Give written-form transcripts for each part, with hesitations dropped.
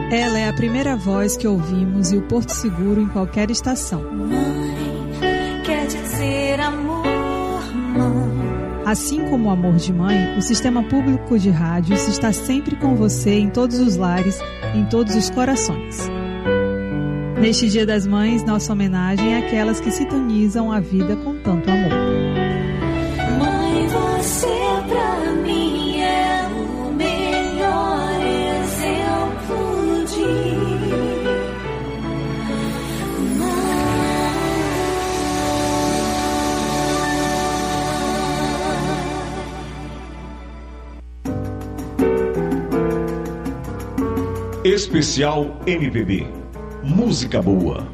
Ela é a primeira voz que ouvimos e o porto seguro em qualquer estação. Mãe, quer dizer amor, mãe. Assim como o amor de mãe, o Sistema Público de Rádios está sempre com você em todos os lares, em todos os corações. Neste Dia das Mães, nossa homenagem é àquelas que sintonizam a vida com tanto amor. Mãe, você pra mim é o melhor exemplo de Especial MPB. Música boa.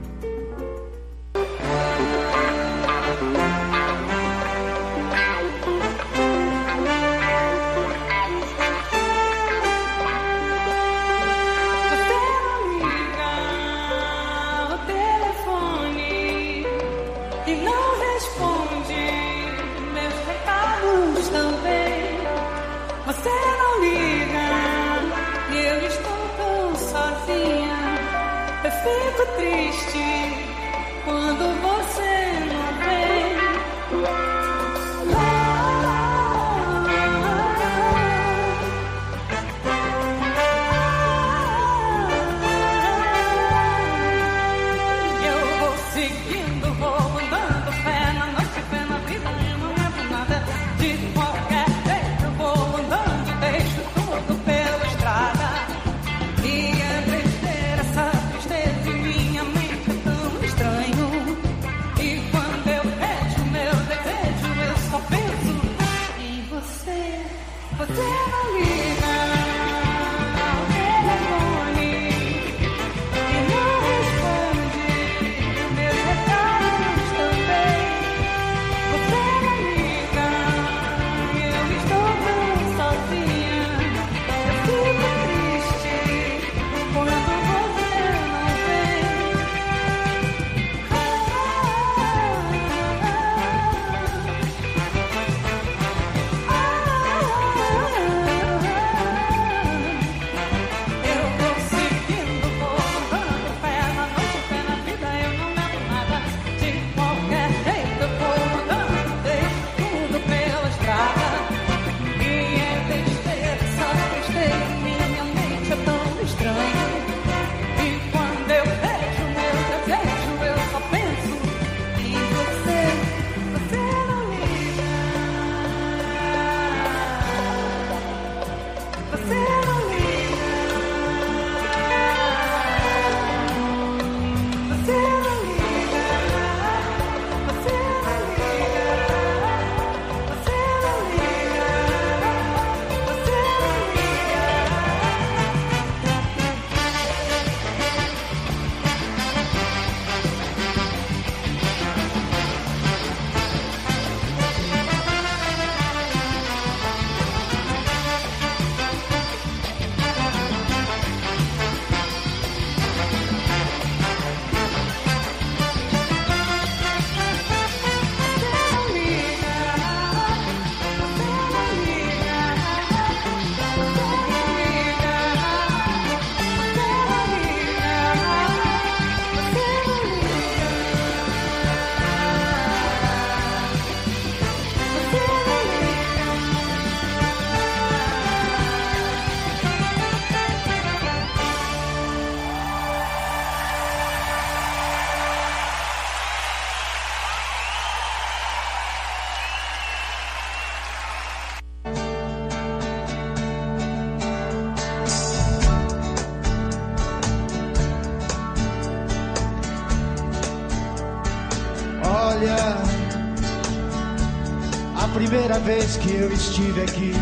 A primeira vez que eu estive aqui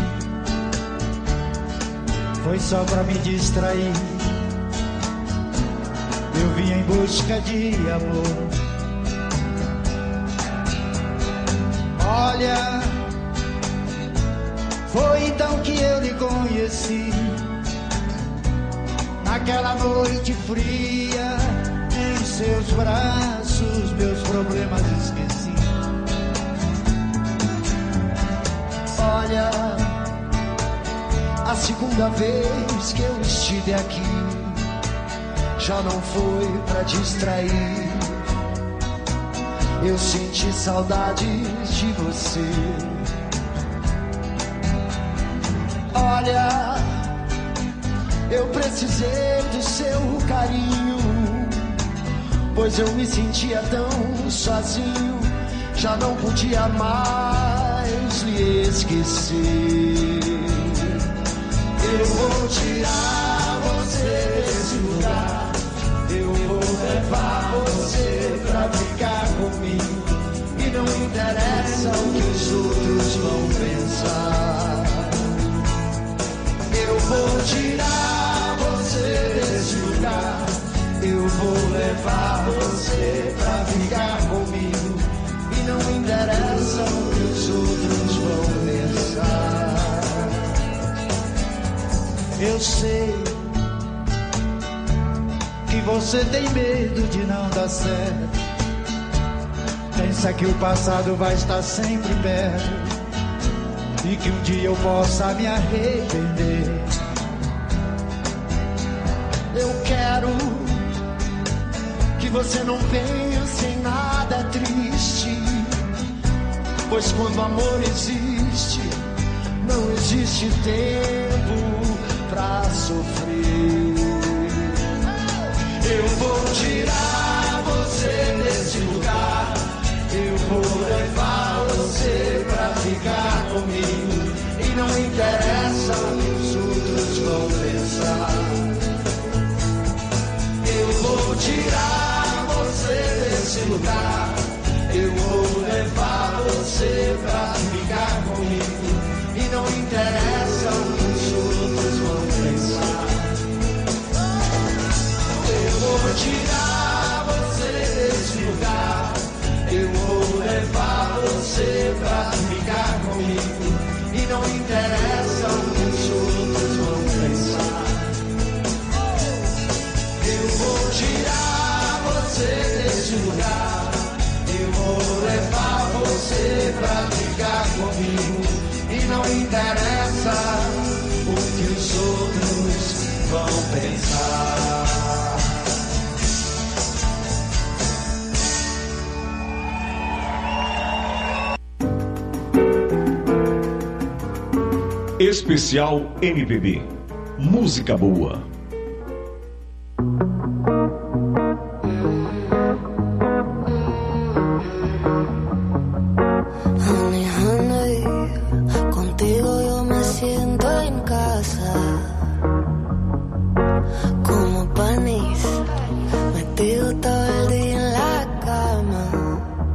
foi só pra me distrair. Eu vim em busca de amor. Olha, foi então que eu lhe conheci. Naquela noite fria, em seus braços, meus problemas esqueci. Olha, a segunda vez que eu estive aqui já não foi pra distrair. Eu senti saudades de você. Olha, eu precisei do seu carinho, pois eu me sentia tão sozinho, já não podia mais lhe esquecer. Eu vou tirar você desse lugar, eu vou levar você pra ficar comigo, e não interessa o que os outros vão pensar. Eu vou tirar você desse lugar, eu vou levar você pra ficar comigo, e não interessa o que os outros vão pensar. Eu sei que você tem medo de não dar certo, pensa que o passado vai estar sempre perto e que um dia eu possa me arrepender. Eu quero que você não pense em nada triste, pois quando o amor existe, não existe tempo pra sofrer. Eu vou tirar você desse lugar, eu vou levar você pra ficar comigo, e não interessa o que os outros vão pensar. Eu vou tirar você desse lugar, eu vou levar você pra ficar comigo, e não interessa o que os outros vão pensar. Eu vou tirar você desse lugar, eu vou levar você pra ficar comigo, e não interessa o que os outros vão pensar. Eu vou tirar você desse lugar, eu vou levar você pra ficar comigo, e não interessa o que os outros vão pensar. Especial MPB. Música boa. Honey, honey, contigo yo me siento en casa, como panis, metido todo el día en la cama.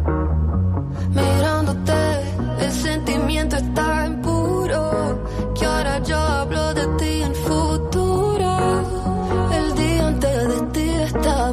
Mirándote, el sentimiento es tan puro que ahora yo hablo de ti en futuro. El día antes de ti estaba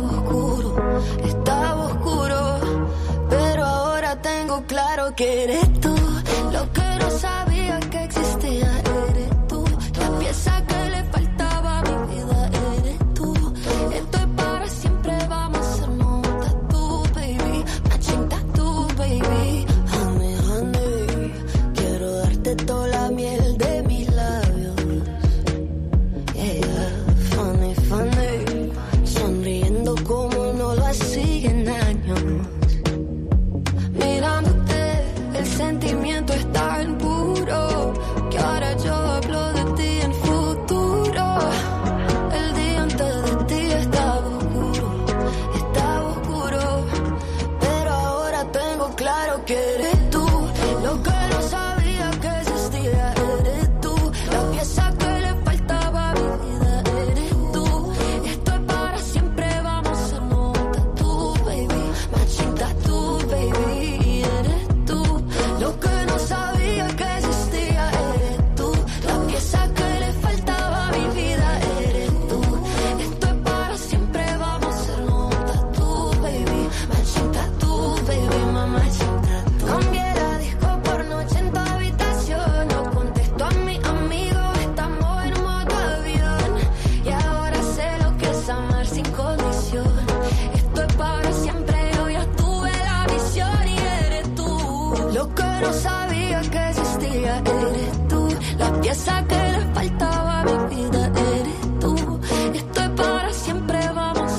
oscuro, pero ahora tengo claro que eres tú. Lo que no sabía que existía eres tú. La pieza que le faltaba a mi vida eres tú. Estoy para siempre, vamos a hacernos un tattoo, baby. Matching tattoo, baby. Honey, honey, quiero darte toda la miel de mis labios. Yeah, funny, funny, sonriendo como no lo hacía en años. Mirándote, el sentimiento es tan puro que ahora yo hablo de ti en futuro. El día antes de ti estaba oscuro, pero ahora tengo claro que eres tú. Lo que no sabía que existía eres tú. La pieza que le faltaba a mi vida eres tú. Estoy para siempre, vamos a hacernos un tattoo, baby. Matching tattoo, baby. Eres tú. Lo que no sabía que existía eres tú. La pieza que le faltaba a mi vida eres tú. Estoy para siempre, vamos a hacernos un tattoo, baby. Matching tattoo, baby, mamá, matching tattoo. Cambié la disco por noche en tu habitación. No contesto a mi amigo, estamos en modo avión. Y ahora sé lo que es amar sin condición. Estoy para siempre, yo ya tuve la visión y eres tú. Lo que no sabía que existía eres tú. La pieza que le faltaba a mi vida eres tú. Estoy para siempre, vamos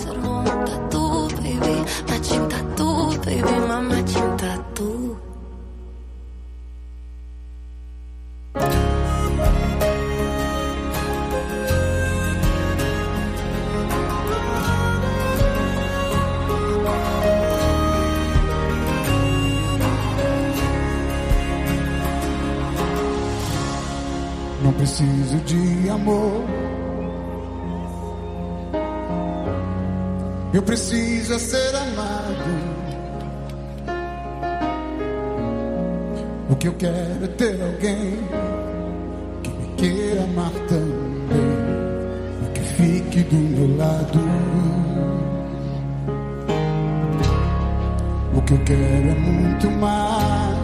amor. Eu preciso ser amado. O que eu quero é ter alguém que me queira amar também, e que fique do meu lado. O que eu quero é muito mais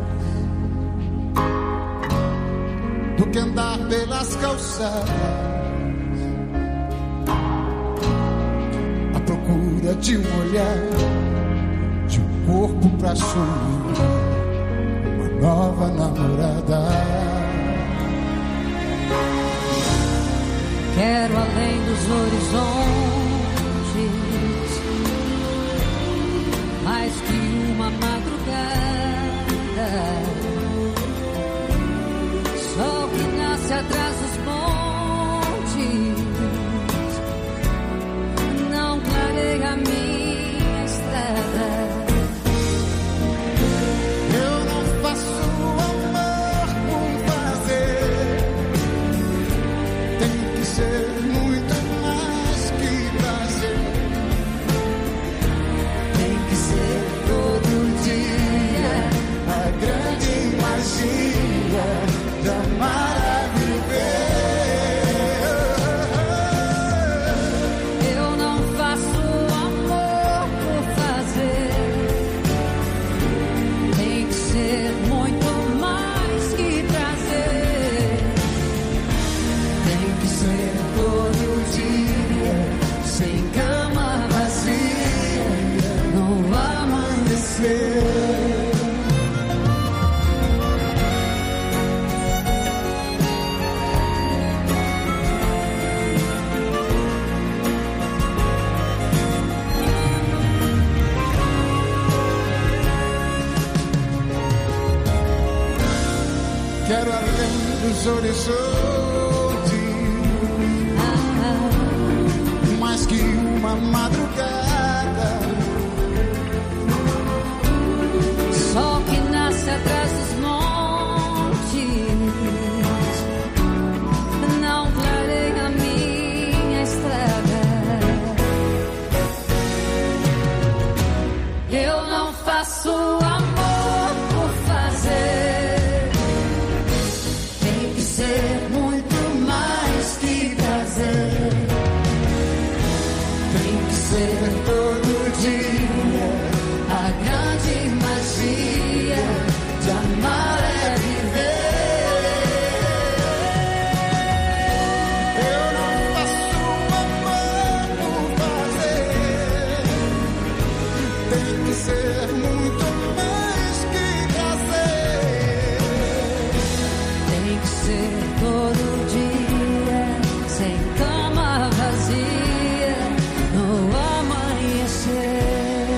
do que andar pelas calçadas à procura de um olhar, de um corpo pra sorrir, uma nova namorada. Quero além dos horizontes, mais que uma madrugada, sol que nasce atrás dos montes, não clareia a minha estrada. Eu não faço amor por fazer, tem que ser muito mais que prazer. Tem que ser todo dia a grande magia de amar a viver. Eu não faço amor por fazer, tem que ser muito mais que prazer. Tem que ser todo dia, sem cama vazia, no amanhecer. Quero além dos horizontes, mais que uma madrugada, Sol que nasce atrás dos montes, não clareia a minha estrada. Eu não faço amor por fazer, tem que ser muito mais que prazer. tem que ser todo dia a grande magia de amar é viver. Eu não faço amor por fazer, tem que ser muito mais que prazer. Tem que ser todo dia, sem cama vazia, no amanhecer.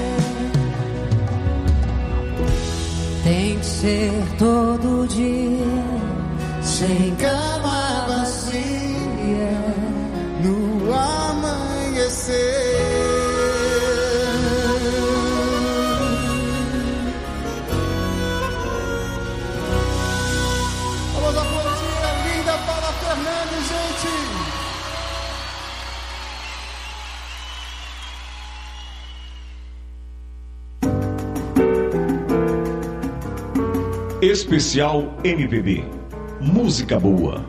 Tem que ser todo dia, sem Cama vazia no amanhecer. Vamos a poesia linda para Fernandes, gente. Especial MPB. Música boa.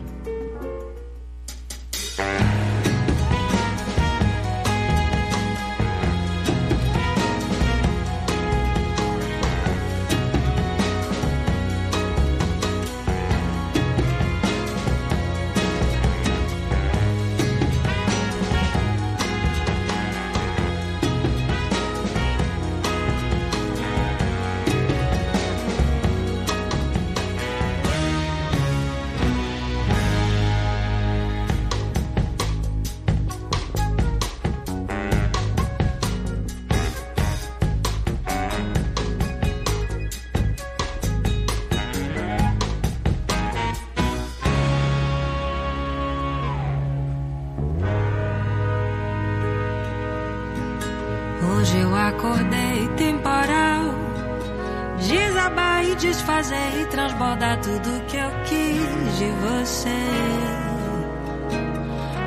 Hoje eu acordei temporal, desabar e desfazer e transbordar tudo que eu quis de você.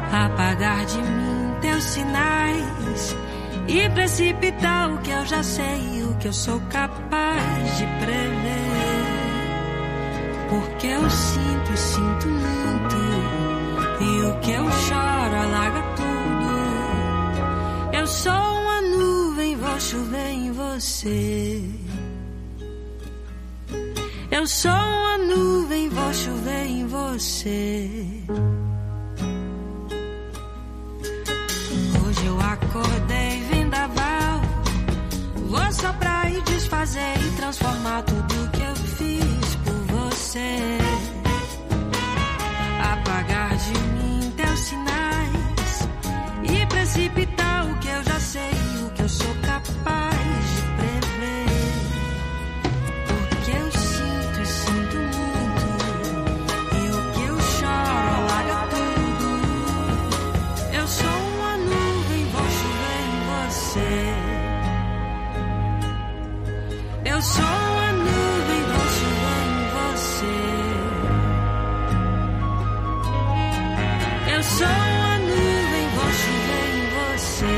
apagar de mim teus sinais e precipitar o que eu já sei, o que eu sou capaz de prever. Porque eu sinto e sinto muito, e o que eu choro alaga tudo. Eu sou uma nuvem, vou chover em você. Eu sou uma nuvem, vou chover em você. Hoje eu acordei vendaval, vou soprar e desfazer e transformar tudo que eu fiz por você. Apagar de mim teus sinais e precipitar o que eu já sei, o que eu sou capaz de prever. Porque eu sinto e sinto muito, e o que eu choro alaga tudo. Eu sou uma nuvem, vou chover em você. Eu sou uma nuvem, vou chover em você. Eu sou uma nuvem, vou chover em você.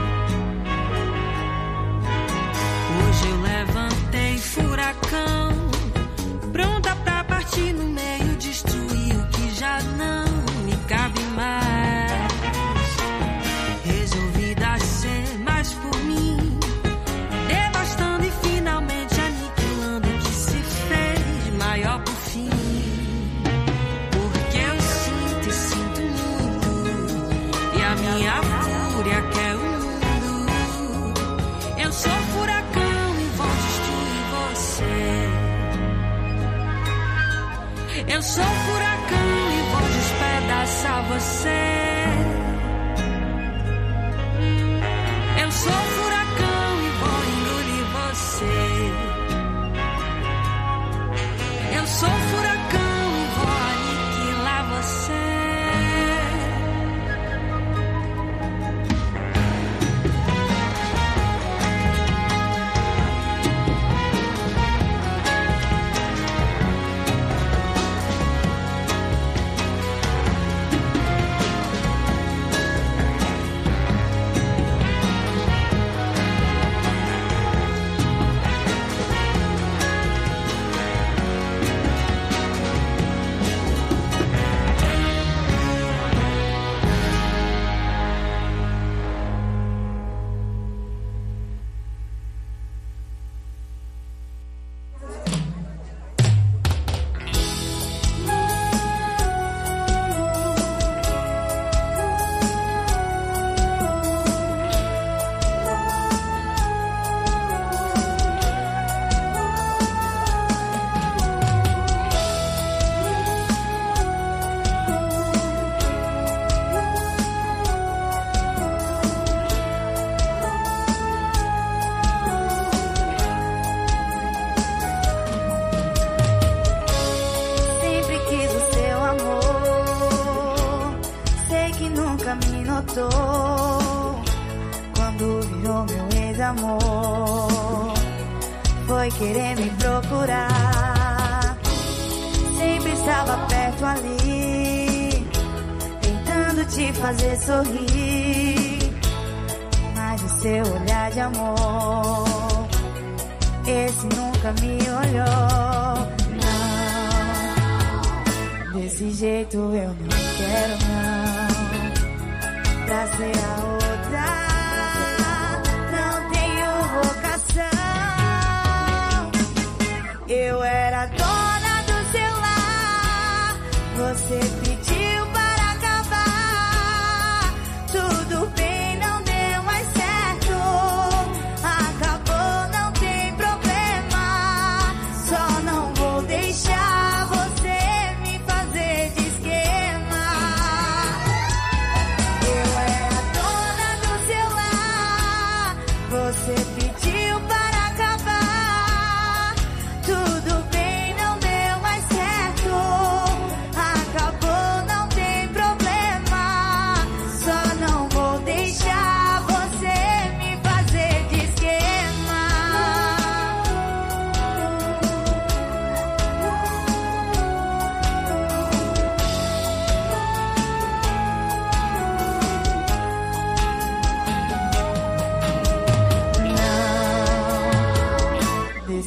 Hoje eu levantei furacão, pronta pra partir no meio, destruir o que já não me cabe mais. Resolvida a ser mais por mim, devastando e finalmente aniquilando o que se fez maior por fim. Porque eu sinto e sinto muito, e a minha fúria quer o mundo. Eu sou furacão e vou destruir você. Eu sou furacão e vou despedaçar você. Eu sou furacão e vou engolir você. Eu sou furacão e vou aniquilar você. Quando virou meu ex-amor, foi querer me procurar. Sempre estava perto ali, tentando te fazer sorrir. Mas o seu olhar de amor, esse nunca me olhou. Não, desse jeito eu não quero não. Pra ser a outra, não tenho vocação. Eu era dona do seu lar, você pediu para acabar. Tudo bem, não deu mais certo, acabou, não tem problema. Só não vou deixar você me fazer de esquema. Você pediu para acabar. Tudo bem, não deu mais certo, acabou, não tem problema. Só não vou deixar você me fazer de esquema.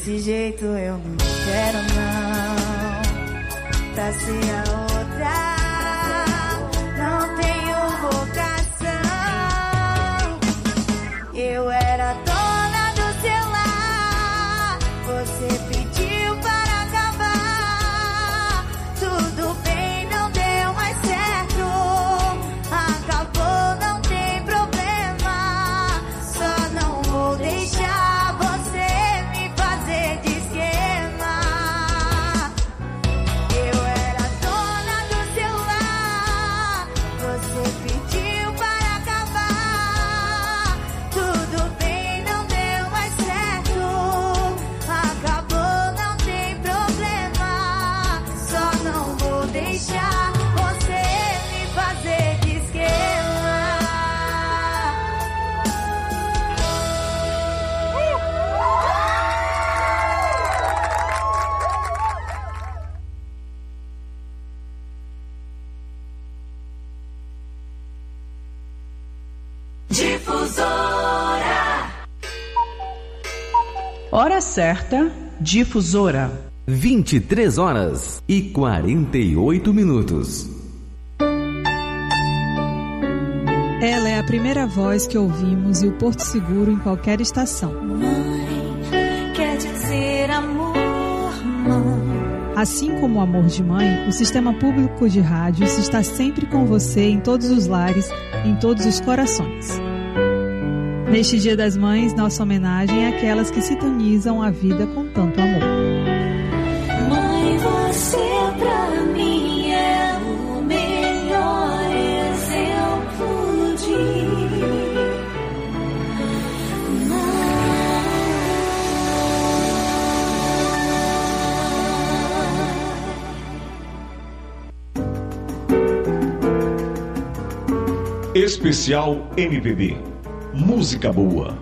Desse jeito eu não quero não. Pra ser a outra, não tenho vocação. Eu era dona do seu lar, você pediu para acabar. Tudo bem, não deu mais certo. Acabou, não tem problema. Só não vou deixar você me fazer de esquema. Eu era dona do seu lar, você pediu para acabar. Tudo bem, não deu mais certo. Acabou, não tem problema. Só não vou deixar você me fazer de esquema. Hora certa, Difusora. 23 horas e 48 minutos. Ela é a primeira voz que ouvimos e o porto seguro em qualquer estação. Mãe, quer dizer amor, mãe. Assim como o amor de mãe, o Sistema Público de Rádios está sempre com você em todos os lares, em todos os corações. Neste Dia das Mães, nossa homenagem é àquelas que sintonizam a vida com tanto amor. Mãe, você pra mim é o melhor exemplo de Especial MPB. Música boa.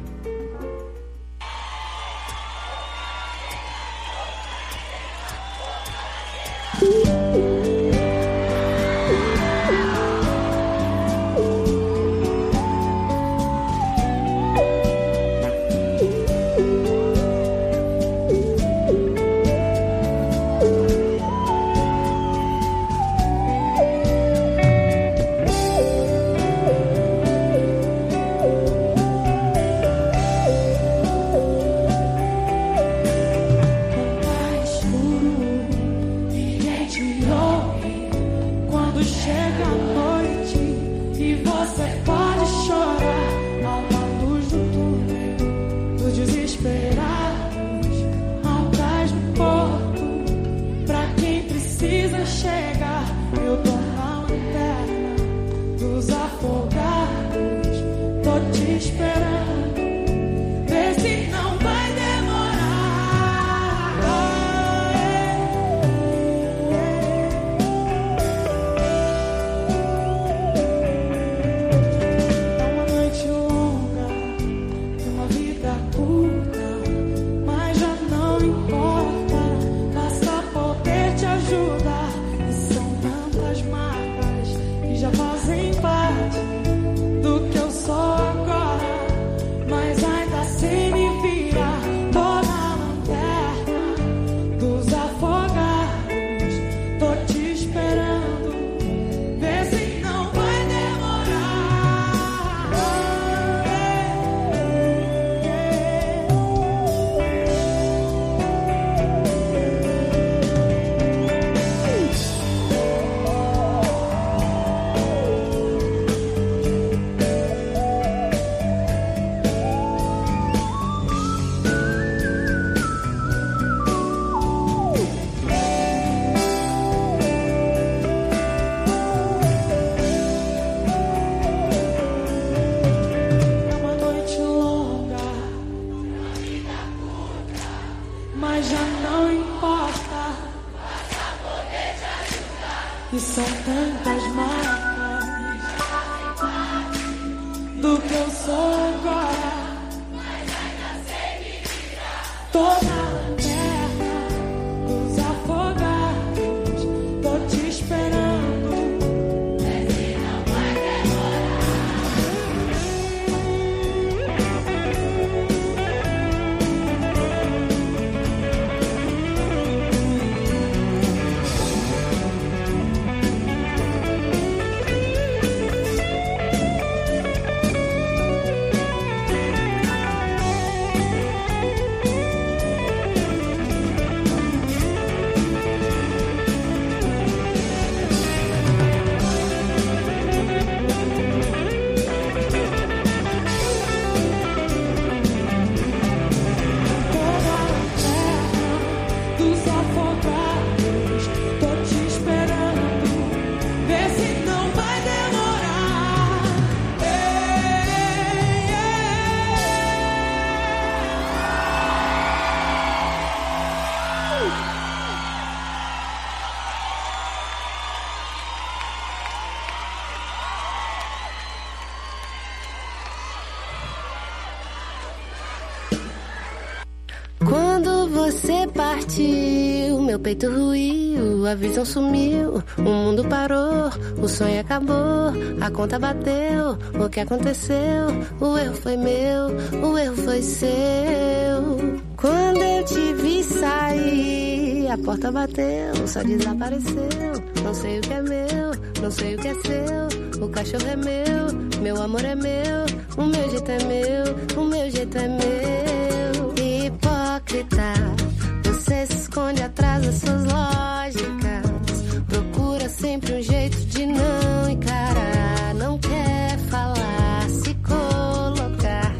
você partiu, meu peito ruiu, a visão sumiu, o mundo parou, o sonho acabou, a conta bateu, o que aconteceu? O erro foi meu, o erro foi seu. Quando eu te vi sair, a porta bateu, só desapareceu. Não sei o que é meu, não sei o que é seu. O cachorro é meu amor é meu. O meu jeito é meu, o meu jeito é meu. Hipócrita, você se esconde atrás das suas lógicas. Procura sempre um jeito de não encarar. Não quer falar, se colocar.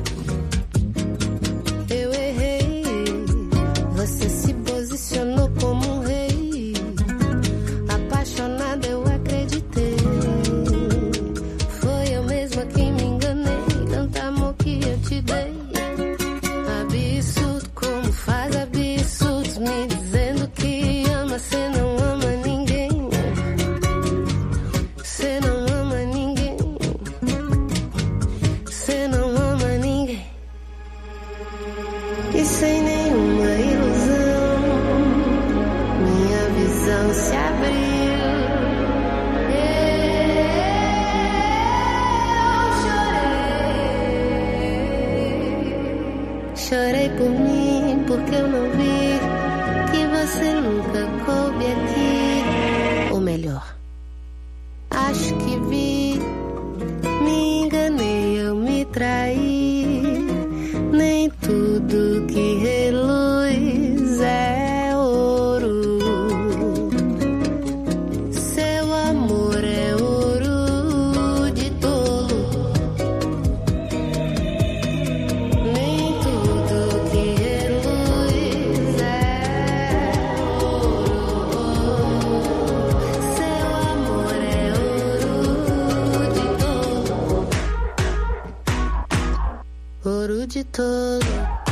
Eu errei, você se posicionou como um rei. Apaixonada eu acreditei. Foi eu mesma quem me enganei. Tanto amor que eu te dei. Absurdo como faz absurdos, me dizendo que ama, cê não ama ninguém. Cê não ama ninguém. Cê não ama ninguém. E sem nenhuma ilusão, minha visão se abriu. Chorei por mim, porque eu não vi que você nunca coube aqui. Ou melhor, acho que vi. Me enganei, eu me traí. Nem tudo que reluz é ouro. Seu amor é ouro de tolo. Nem tudo que reluz é ouro. Seu amor é ouro de tolo. Ouro de tolo.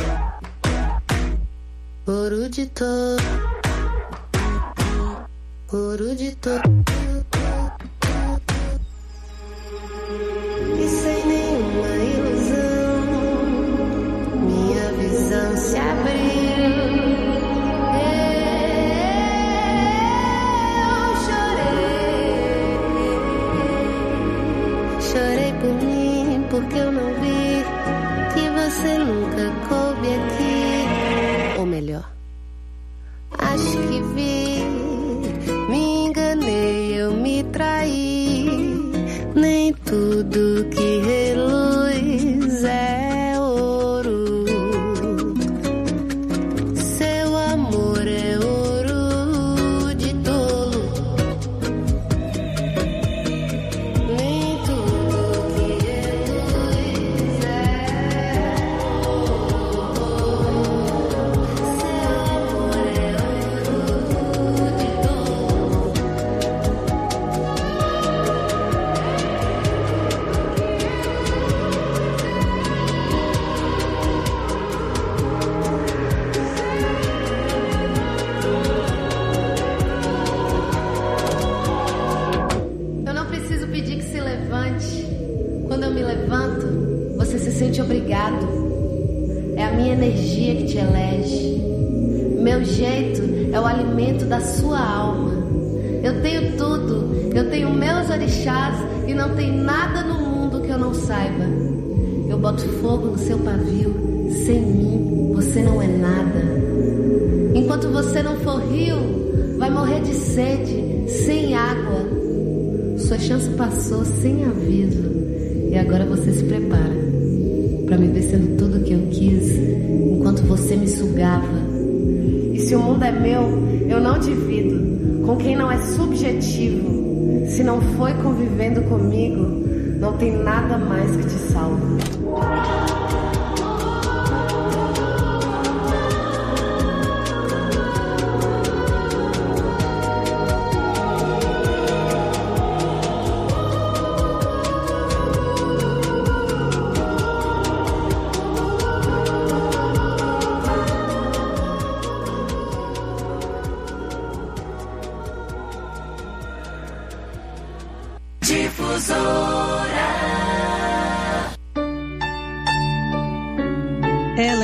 Ouro de tolo. Ouro de tolo. E sem nenhuma ilusão, minha visão se abriu. Eu chorei. Chorei por mim, porque eu não vi que você nunca coube aqui. Ou melhor, acho que vi. Me enganei, eu me traí. Nem tudo que reluz é ouro. Seu amor é ouro de tolo. Nem tudo que reluz é ouro. Seu amor é ouro de tolo. Eu não preciso pedir que se levante. Quando eu me levanto, você se sente obrigado. É a minha energia que te elege. Meu jeito é o alimento da sua alma. Eu tenho tudo. Eu tenho meus orixás e não tem nada no mundo que eu não saiba. Eu boto fogo no seu pavio. Sem mim, você não é nada. Enquanto você não for rio, vai morrer de sede, sem água. Sua chance passou sem aviso. E agora você se prepara pra me ver sendo tudo o que eu quis, enquanto você me sugava. E se o mundo é meu, eu não divido com quem não é subjetivo. Se não foi convivendo comigo, não tem nada mais que te salve.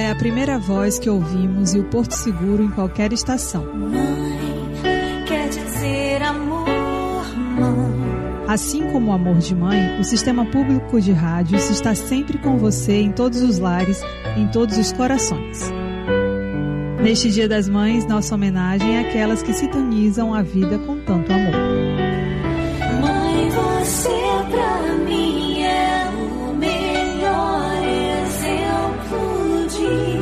é a primeira voz que ouvimos e o porto seguro em qualquer estação. Mãe, quer dizer amor, mãe. Assim como o amor de mãe, o Sistema Público de Rádios está sempre com você em todos os lares, em todos os corações. Neste Dia das Mães, nossa homenagem é àquelas que sintonizam a vida com tanto amor. Mãe, você pra mim é o melhor exemplo de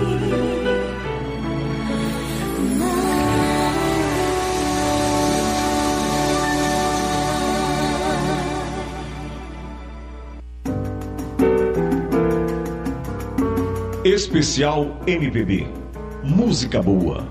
Especial MPB. Música boa.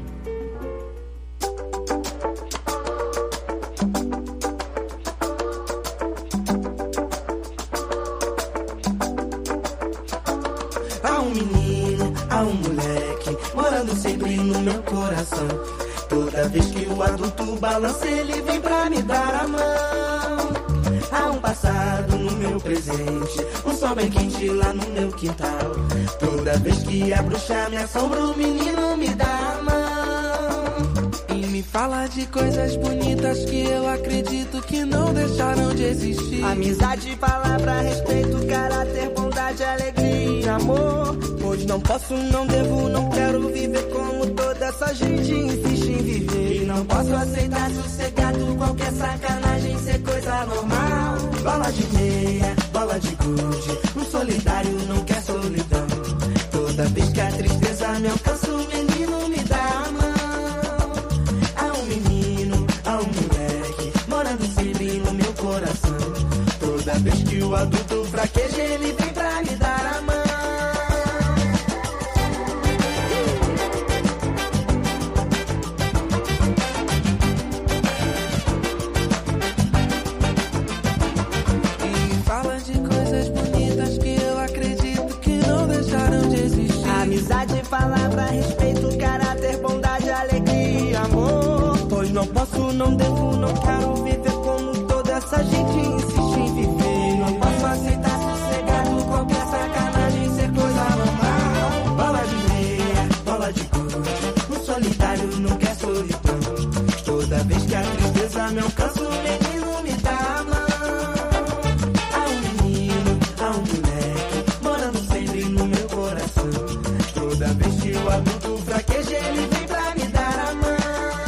Há um menino, há um moleque, morando sempre no meu coração. Toda vez que o adulto balança, ele vem pra me dar a mão. Há um passado no meu presente, um sol bem quente lá no meu quintal. Toda vez que a bruxa me assombra, o menino me dá a mão. E me fala de coisas bonitas que eu acredito que não deixaram de existir. Amizade, palavra, respeito, caráter, bondade, alegria e amor. Hoje não posso, não devo, não quero viver como toda essa gente insiste em viver. E não posso aceitar sossegado qualquer sacanagem ser coisa normal. Bola de meia, bola de gude, um solidário não quer solidão. Toda vez que a tristeza me alcança, o menino me dá a mão. Há um menino, há um moleque, morando sempre no meu coração. Toda vez que o adulto fraqueja, ele vem pra me dar a mão. Amizade, palavra, respeito, caráter, bondade, alegria e amor. Pois não posso, não devo, não quero viver como toda essa gente insiste em viver. Não posso aceitar sossegado qualquer sacanagem ser coisa normal. Bola de meia, bola de gude, um solitário não quer solidão. Toda vez que a tristeza me alcança, o menino me dá a mão. Há um menino, há um moleque, morando sempre no meu coração. Toda vez que o adulto fraqueja, ele vem pra me dar a mão.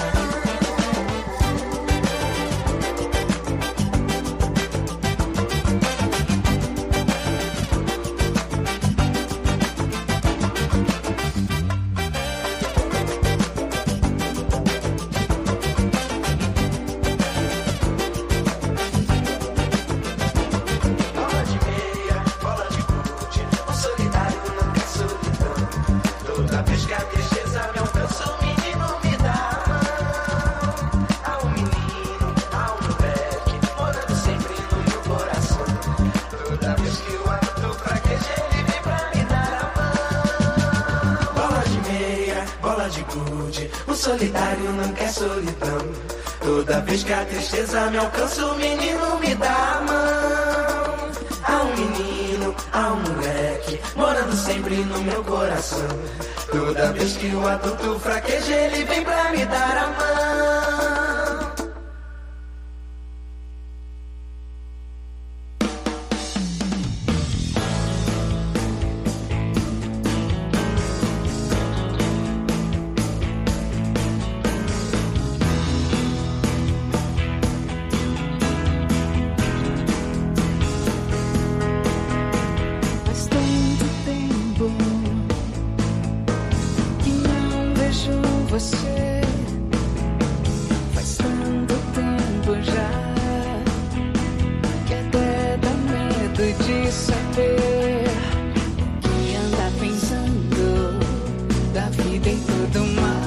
Bola de meia, bola de gude, um solitário não quer solidão. Toda vez que a tristeza me alcança, o menino me dá a mão. Há um menino, há um moleque, morando sempre no meu coração. Toda vez que o adulto fraqueja, ele vem pra me dar a mão. Bola de meia, bola de gude, um solitário não quer solidão. Toda vez que a tristeza me alcança, o menino me dá a mão. Há um menino, há um moleque, morando sempre no meu coração. Toda vez que o adulto fraqueja, ele vem pra me dar a mão. Faz tanto tempo que não vejo você. Faz tanto tempo já que até dá medo de saber o que anda pensando da vida e tudo mais.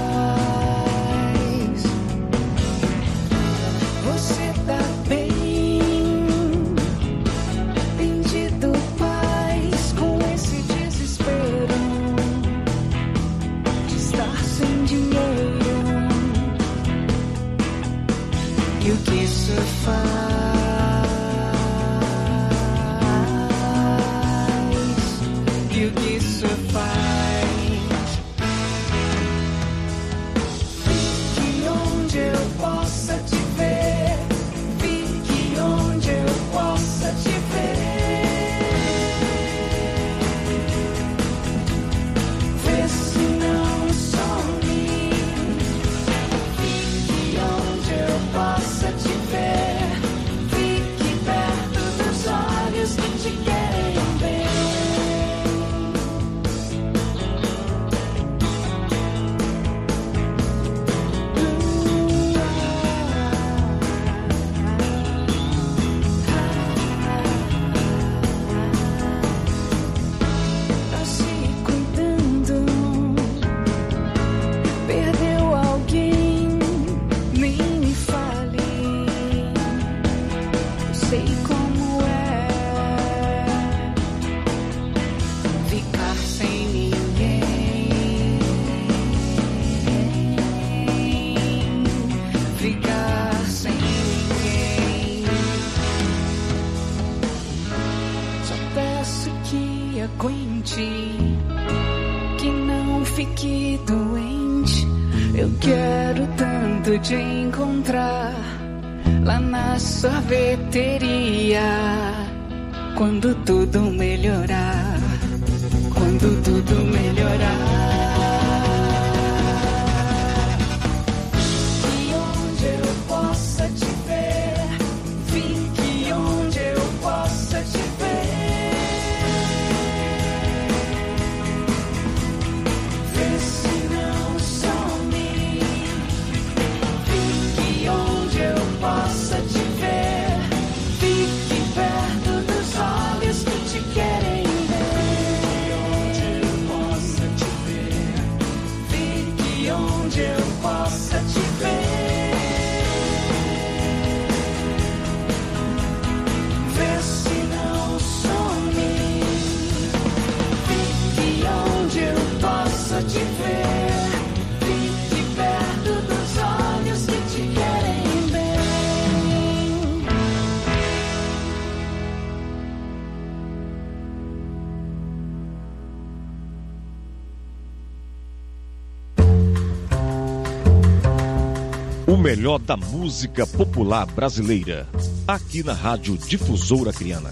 Você tá bem? Tem tido paz com esse desespero de estar sem dinheiro? E o que isso faz? E o que isso faz? fique doente. Eu quero tanto te encontrar lá na sorveteria. Quando tudo melhorar, quando tudo melhorar. E onde eu possa te ver, fique onde eu possa te ver. Vê se não some, fique onde eu possa te ver, fique perto dos olhos que te querem ver. Onde eu possa te ver, fique onde eu possa te ver. Vê se não some, fique onde eu possa te ver, fique perto dos olhos que te querem bem. O melhor da música popular brasileira, aqui na Rádio Difusora Acreana.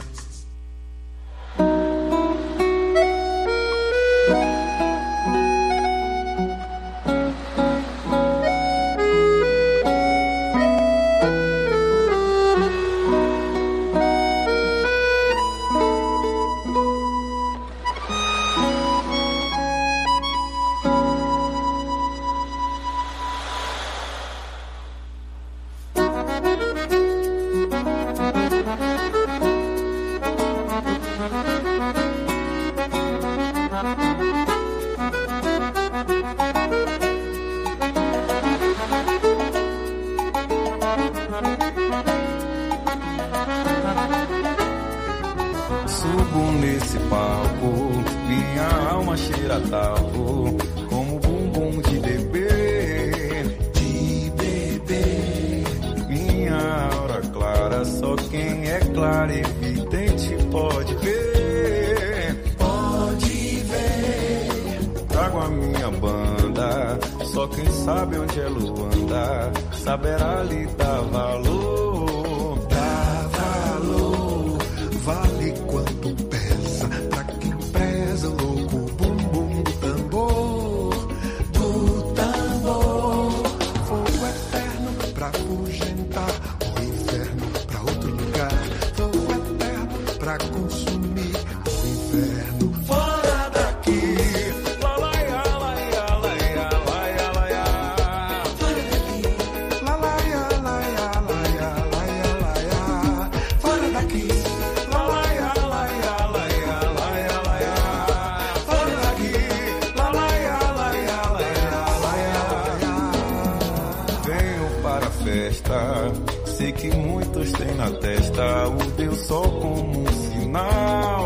Subo nesse palco, minha alma cheira talco, como bumbum de bebê, minha aura clara, só quem é claro e evidente pode ver, trago a minha banda, só quem sabe onde é Luanda, saberá lhe dar valor, vale quanto pesa pra quem preza o louco bumbum do tambor, fogo eterno pra afugentar o inferno pra outro lugar, fogo eterno pra consumir o inferno fora daqui. Sei que muitos têm na testa o Deus só como um sinal.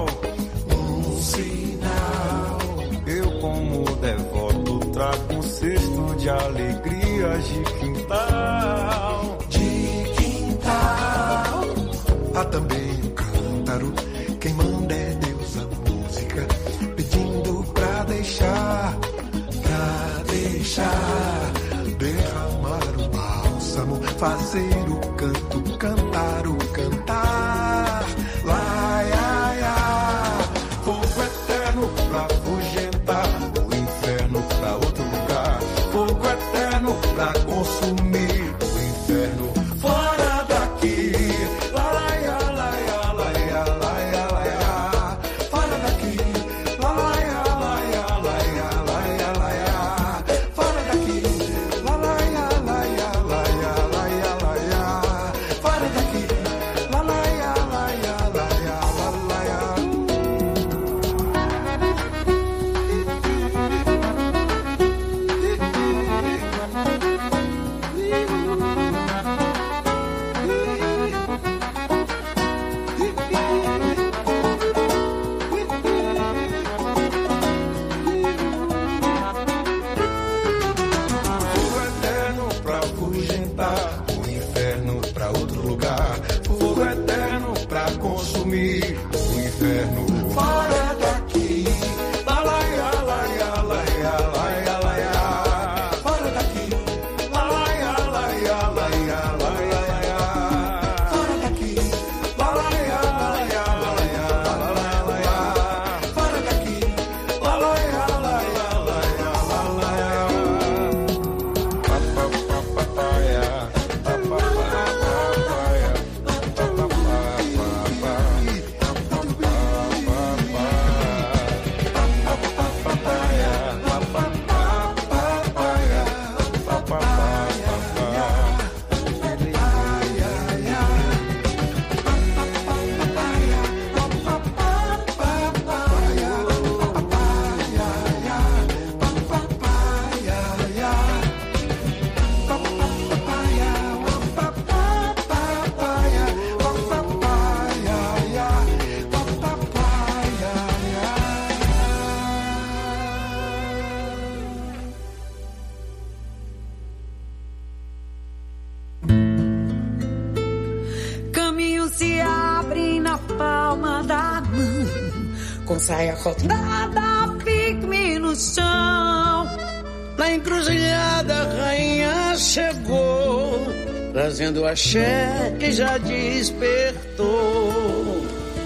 Eu como devoto trago um cesto de alegrias de quintal. Há também um cântaro, quem manda é Deus a música, pedindo pra deixar derramar o bálsamo, fazer o canto, cantar o cantar. Fogo eterno pra afugentar o inferno pra outro lugar, fogo eterno pra consumir o inferno fora daqui. Fora daqui. Fora daqui. com saia rota. Nada fique no chão. Na encruzilhada a rainha chegou, trazendo o axé que já despertou.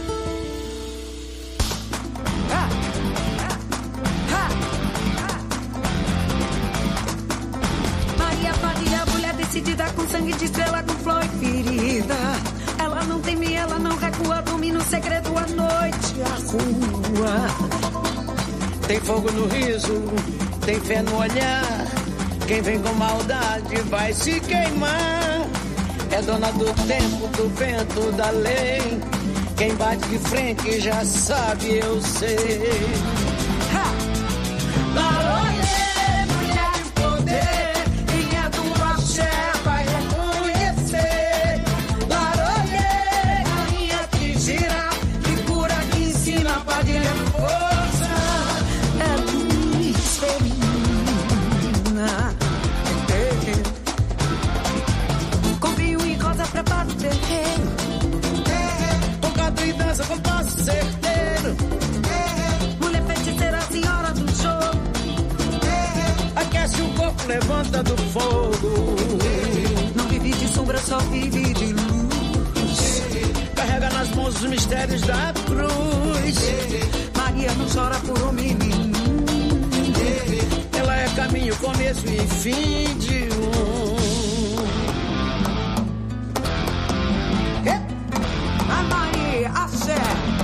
Maria Faria, mulher decidida, com sangue de estrela, com flor e ferida. Ela não teme, ela não recua, domina o segredo à noite, a rua. Tem fogo no riso, tem fé no olhar. Quem vem com maldade vai se queimar. É dona do tempo, do vento, da lei. Quem bate de frente já sabe, eu sei. Laroie, mulher de poder, quem é do axé vai reconhecer. Laroie, rainha que gira, que cura, que ensina, padilha é força. É luz feminina. Com vinho e rosa prepara o terreiro. Tocado e dança com passo certeiro. Mulher feiticeira, senhora do show. Aquece o corpo, levanta do fogo. Não vive de sombra, só vive de luz. Carrega nas mãos os mistérios da cruz. Maria não chora por um menino. Ela é caminho, começo e fim de A Maria, axé.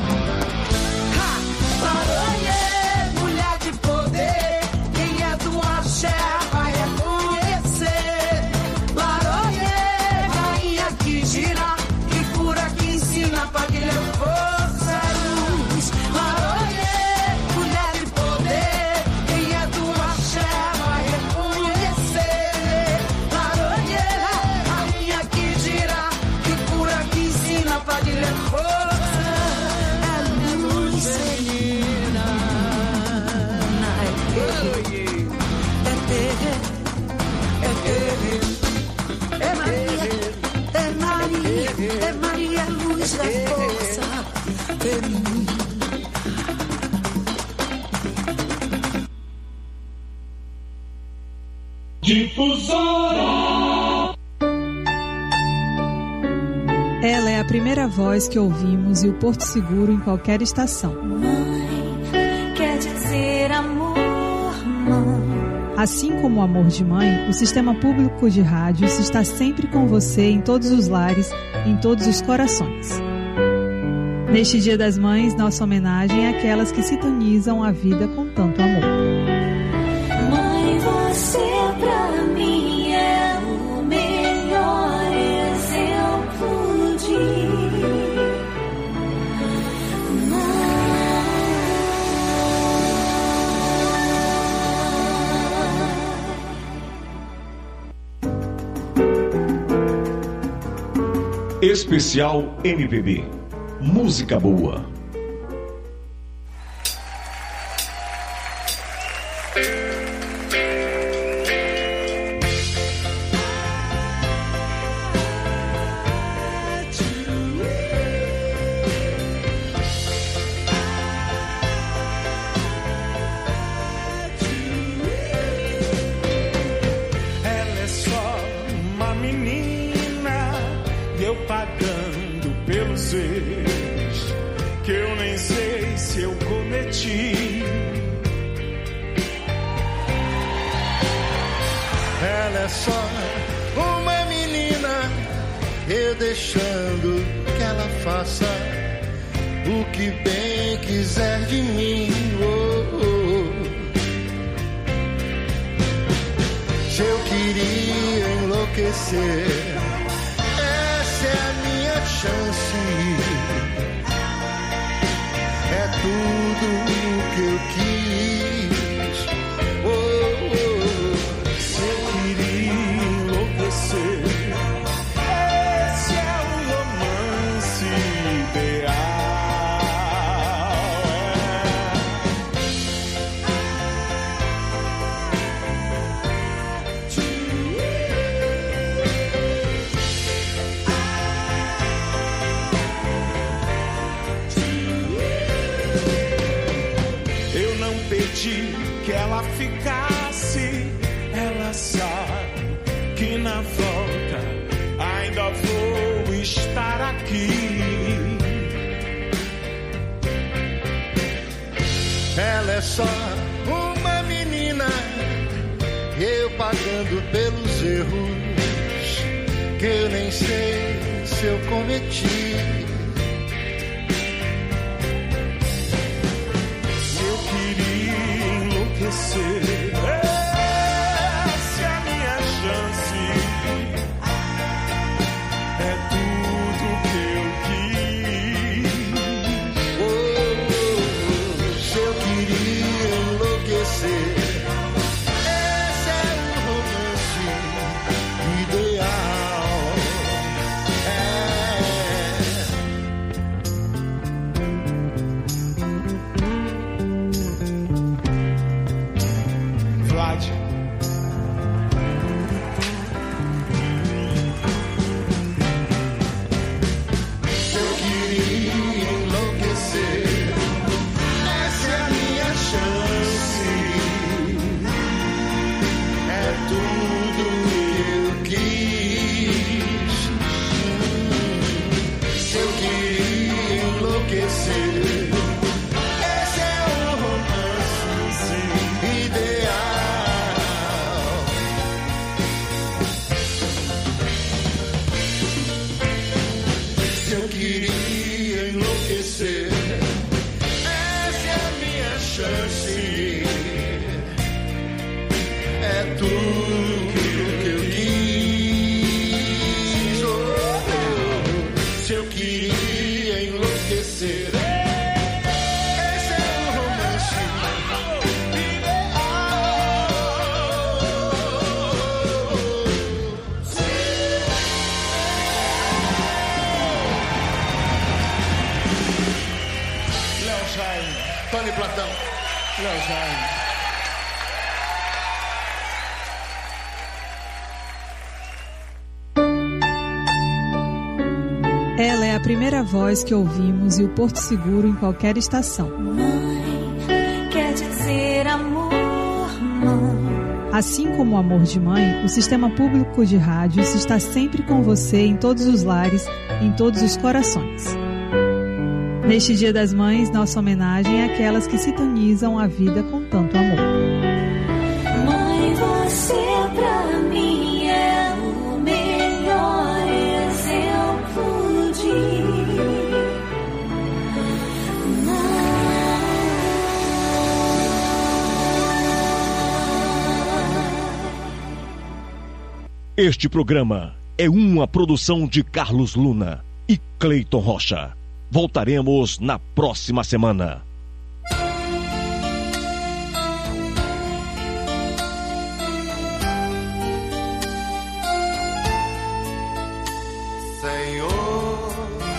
Laroie, mulher de poder, quem é do axé vai reconhecer. Laroie, rainha que gira, que cura, que ensina, padilha força, luz. Laroie, mulher de poder, quem é do axé vai reconhecer. Laroie, rainha que gira, que cura, que ensina, padilha força. É Maria, luz da força feminina. Difusora. Ela é a primeira voz que ouvimos e o porto seguro em qualquer estação. Mãe, quer dizer amor, mãe. Assim como o amor de mãe, o Sistema Público de Rádios está sempre com você em todos os lares, em todos os corações. Neste Dia das Mães, nossa homenagem é àquelas que sintonizam a vida com tanto amor. Mãe, você pra mim é o melhor exemplo de Especial MPB. Música boa. Ela é só uma menina e eu pagando pelos erros que eu nem sei se eu cometi. Ela é só uma menina, eu deixando que ela faça o que bem quiser de mim. Oh, oh. Se eu queria enlouquecer, essa é a minha chance. É tudo o que eu quis. Oh, oh. Se eu queria enlouquecer, esse é o romance ideal. ela ficasse, ela sabe que na volta ainda vou estar aqui. Ela é só uma menina, eu pagando pelos erros que eu nem sei se eu cometi. Eu queria enlouquecer, essa é a minha chance. É tudo que eu quis. Se eu queria enlouquecer, esse é o romance ideal. Vlad. Se eu queria enlouquecer, essa é a minha chance. É tudo que eu quis. Se eu queria enlouquecer, esse é o romance ideal. Se eu queria enlouquecer, essa é a minha chance. É tudo que eu quis. Se eu queria enlouquecer, esse é o romance Léo Jaime. Tony Platão. Léo Jaime. Ela é a primeira voz que ouvimos e o porto seguro em qualquer estação. Quer dizer amor, mãe. Assim como o amor de mãe, o Sistema Público de Rádios está sempre com você em todos os lares, em todos os corações. Neste Dia das Mães, nossa homenagem é àquelas que sintonizam a vida com tanto amor. Mãe, você pra mim é o melhor exemplo de Este programa é uma produção de Carlos Luna e Cleiton Rocha. Voltaremos na próxima semana. Senhor,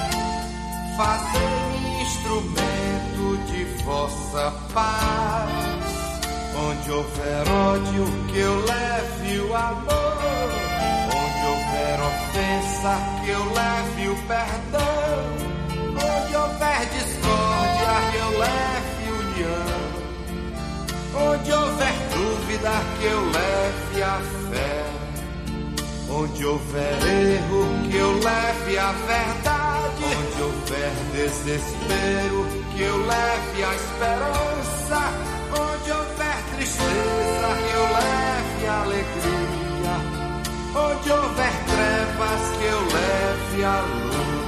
fazei-me instrumento de vossa paz. Onde houver ódio, que eu leve o amor. Onde houver ofensa, que eu leve o perdão. Onde houver discórdia, que eu leve união. Onde houver dúvida, que eu leve a fé. Onde houver erro, que eu leve a verdade. Onde houver desespero, que eu leve a esperança. Onde houver tristeza, que eu leve a alegria. Onde houver trevas, que eu leve a luz.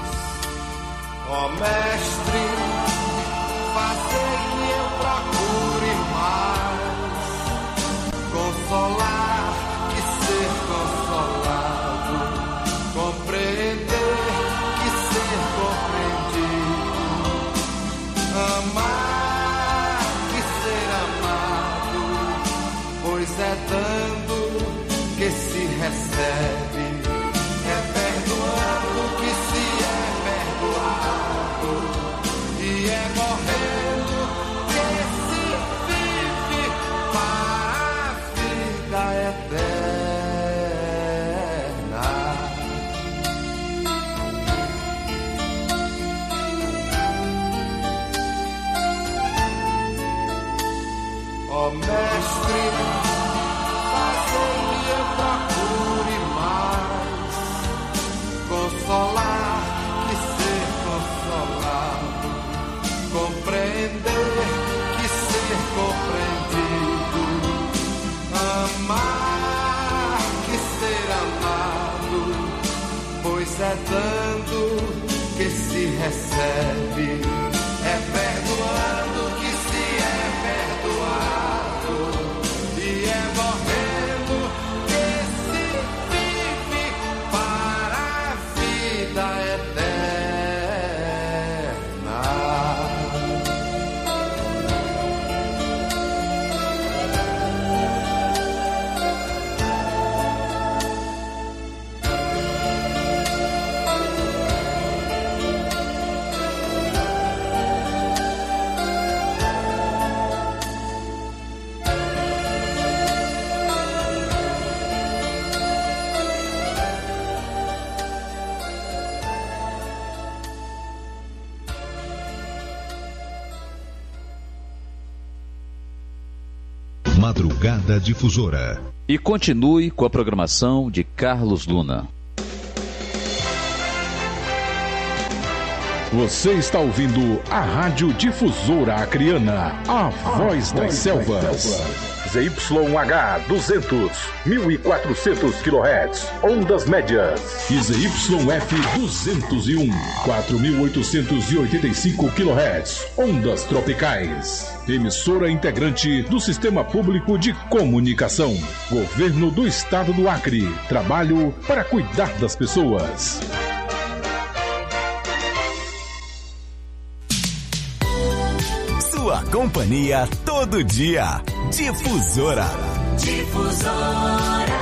Ó Mestre, fazei que eu procure mais consolar que ser consolado, compreender que ser compreendido, amar que ser amado, pois é dando que se recebe, é perdoando que se é perdoado, e é morrendo que se vive para a vida eterna. Ó Mestre, mestre, fazei que eu procure mais consolar que ser consolado, compreender que ser compreendido, amar que ser amado, pois é dando que se recebe, é perdoando que se é perdoado, e é morrendo que se vive para a vida eterna. Madrugada Difusora. E continue com a programação de Carlos Luna. Você está ouvindo a Rádio Difusora Acreana, a voz das selvas. ZYH 200, 1400 kHz, ondas médias. E ZYF 201, 4885 kHz, ondas tropicais. Emissora integrante do Sistema Público de Comunicação. Governo do Estado do Acre. Trabalho para cuidar das pessoas. Sua companhia todo dia. Difusora. Difusora.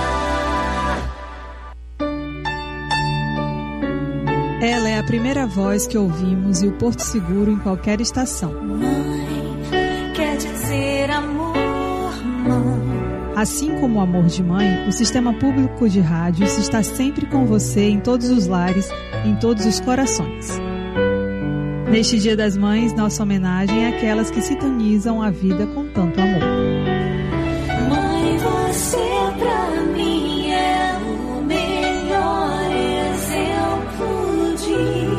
Ela é a primeira voz que ouvimos e o porto seguro em qualquer estação. Mãe, quer dizer amor, mãe. Assim como o amor de mãe, o Sistema Público de Rádios está sempre com você em todos os lares, em todos os corações. Neste Dia das Mães, nossa homenagem é àquelas que sintonizam a vida com tanto amor. Mãe, você pra mim é o melhor exemplo de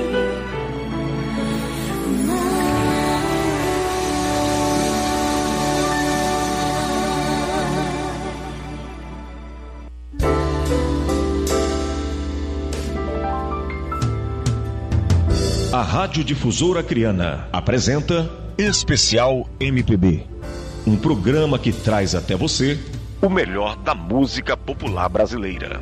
A Rádio Difusora Acreana apresenta Especial MPB, um programa que traz até você o melhor da música popular brasileira.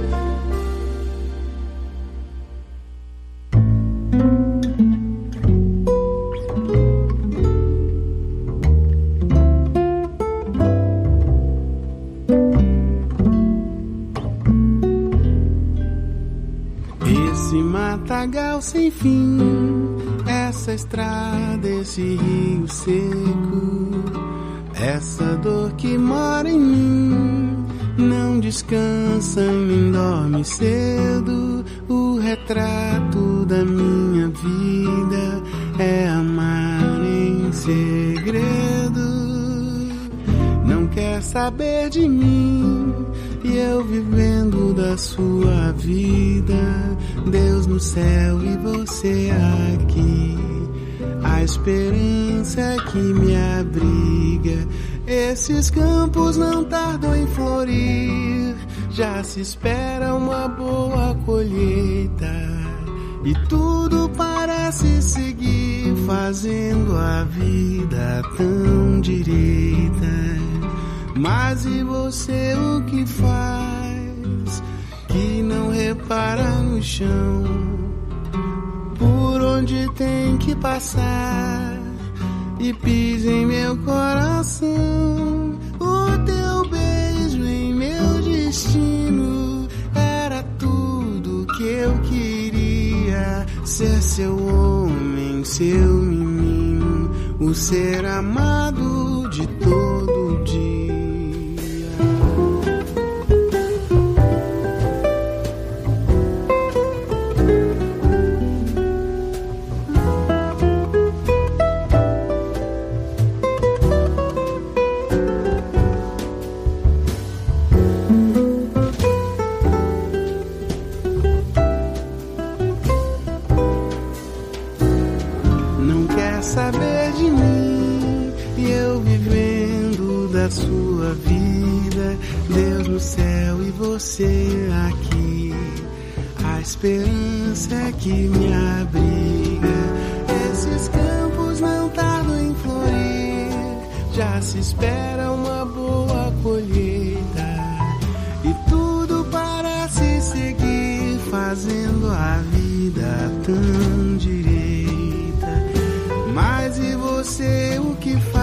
Esse matagal sem fim, essa estrada, esse rio seco, essa dor que mora em mim, não descansa nem dorme cedo. O retrato da minha vida é amar em segredo. Não quer saber de mim e eu vivendo da sua vida. Deus no céu e você aqui, a esperança que me abriga. Esses campos não tardam em florir, já se espera uma boa colheita. E tudo parece seguir, fazendo a vida tão direita. Mas e você o que faz, que não repara no chão, por onde tem que passar, e pisa em meu coração. O teu beijo em meu destino era tudo que eu queria. Ser seu homem, seu menino, o ser amado de todo dia. da sua vida, Deus no céu e você aqui. A esperança é que me abriga. Esses campos não tardam em florir, já se espera uma boa colheita. E tudo parece seguir, fazendo a vida tão direita. Mas e você, o que faz?